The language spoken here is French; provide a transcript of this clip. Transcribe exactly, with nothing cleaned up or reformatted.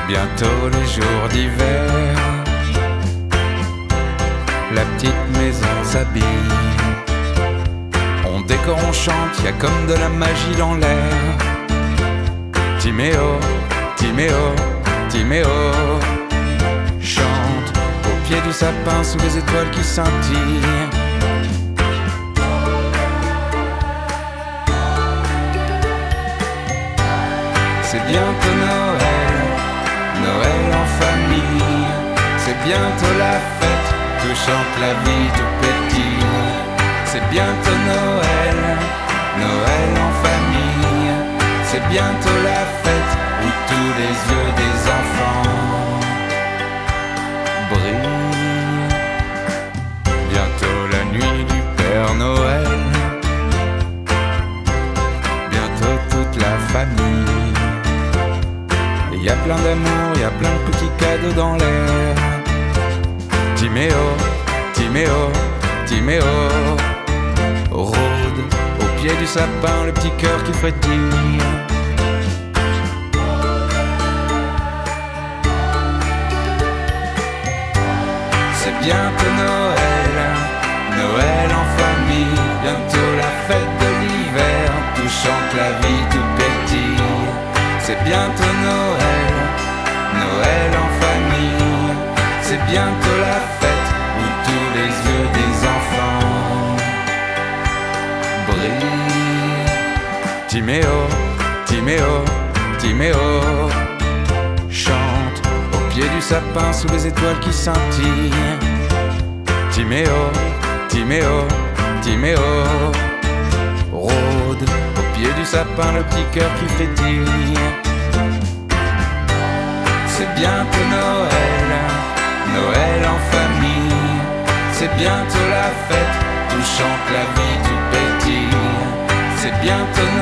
bientôt les jours d'hiver. La petite maison s'habille. On décore, on chante, y a comme de la magie dans l'air. Timéo, Timéo, Timéo chante au pied du sapin sous les étoiles qui scintillent. C'est bientôt Noël, Noël en famille. C'est bientôt la fête, tout chante la vie, tout pétille. C'est bientôt Noël, Noël en famille. C'est bientôt la fête où tous les yeux des enfants brillent. Bientôt la nuit du Père Noël. Bientôt toute la famille. Il y a plein d'amour, il y a plein de petits cadeaux dans l'air. Timéo, Timéo, Timéo rôde au pied du sapin, le petit cœur qui frétille. C'est bientôt Noël, Noël en famille. Bientôt la fête de l'hiver, tout chante la vie, tout pétille. C'est bientôt Noël, Noël en famille. C'est bientôt la fête où tous les yeux des enfants brillent. Timéo, Timéo, Timéo chante au pied du sapin sous les étoiles qui scintillent. Timéo, Timéo, Timéo rôde au pied du sapin, le petit cœur qui frétille. C'est bientôt Noël, Noël en famille. C'est bientôt la fête, tout chante la vie, tout pétille. C'est bientôt